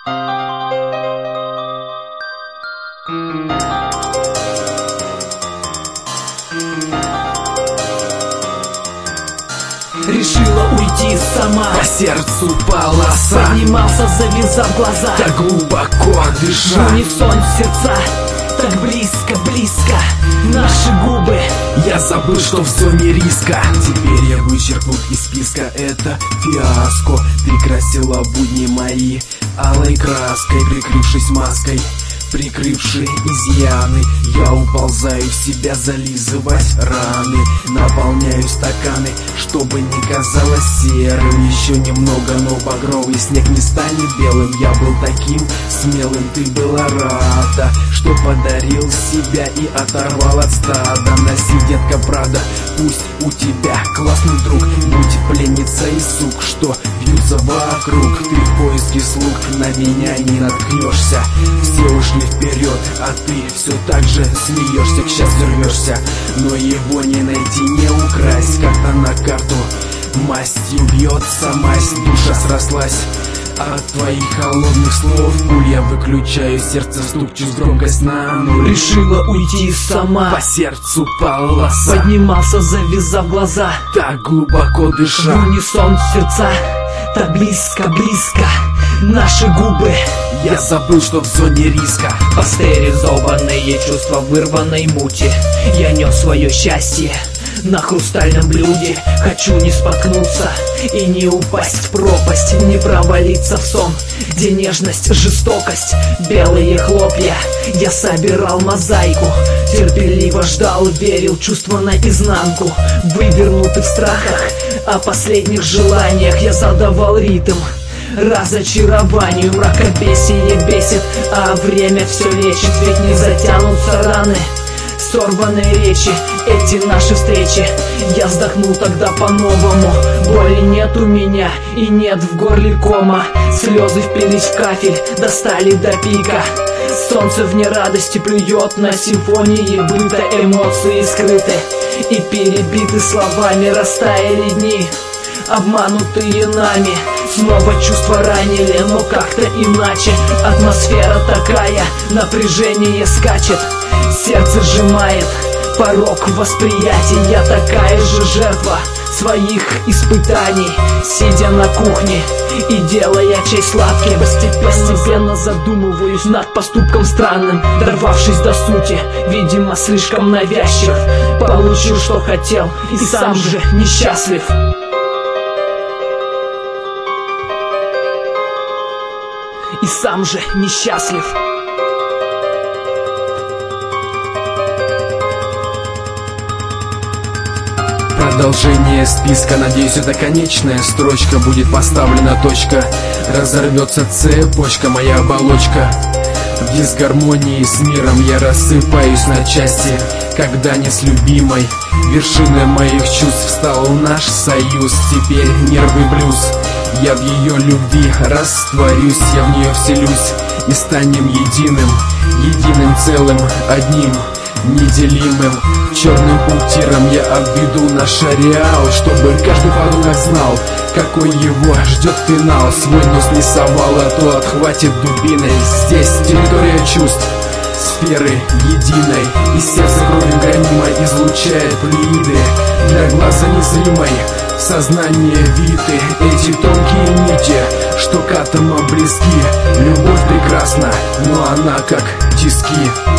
Решила уйти сама, по сердцу полоса. поднимался, завязав глаза, так глубоко дыша. в унисон сердца, так близко, близко наши губы. Я забыл, что в зоне риска. Теперь я вычеркнут из списка. Это фиаско. Ты красила будни мои алой краской, прикрывшись маской, прикрывшие изъяны. Я уползаю в себя, зализывать раны, наполняю стаканы, чтобы не казалось серым. Еще немного, но багровый снег не станет белым. Я был таким смелым, ты была рада, что подарил себя и оторвал от стада. Носи, детка, Прада, пусть у тебя классный друг. Будь пленница и сук, что вьются вокруг. Ты в поиске слуг, на меня не наткнешься. Все ушли вперед, а ты все так же смеешься, к счастью рвешься, но его не найти, не украсть. Как-то на карту мастью бьется масть, душа срослась от твоих холодных слов. Пуль я выключаю, сердце стук, чувств громкость на нуль. Решила уйти сама, по сердцу полоса, поднимался, завязав глаза, так глубоко в дыша. унисон сердца, так близко, близко наши губы. Я забыл, что в зоне риска. Пастеризованные чувства вырванной мути. Я нес свое счастье на хрустальном блюде. Хочу не споткнуться и не упасть в пропасть, не провалиться в сон, где нежность, жестокость, белые хлопья. Я собирал мозаику, терпеливо ждал, верил, чувства наизнанку, вывернуты в страхах, о последних желаниях я задавал ритм. Разочарованию мракобесие бесит, а время все лечит, ведь не затянутся раны, сорванные речи, эти наши встречи. Я вздохнул тогда по-новому, боли нет у меня и нет в горле кома. Слезы впились в кафель, достали до пика. Солнце вне радости плюет на симфонии быта. Эмоции скрыты и перебиты словами, растаяли дни, обманутые нами. Снова чувства ранили, но как-то иначе. Атмосфера такая, напряжение скачет, сердце сжимает порог восприятия. Я такая же жертва своих испытаний, сидя на кухне и делая чай сладкий. Постепенно задумываюсь над поступком странным, дорвавшись до сути, видимо слишком навязчив. Получил, что хотел, и сам же несчастлив. И сам же несчастлив. Продолжение списка, надеюсь, это конечная строчка. Будет поставлена точка, разорвется цепочка. Моя оболочка в дисгармонии с миром. Я рассыпаюсь на части, когда не с любимой. Вершиной моих чувств стал наш союз. Теперь нервы блюз, я в ее любви растворюсь. Я в нее вселюсь и станем единым, единым целым, одним неделимым. Черным пунктиром я обведу наш ареал, чтобы каждый подруга знал, какой его ждет финал. Свой нос не совал, а то отхватит дубиной. Здесь территория чувств, сферы единой, и сердце кровью гранимо излучает флюиды. Для глаза незримой в сознание виты эти тонкие нити, что к атомам близки. Любовь прекрасна, но она как тиски.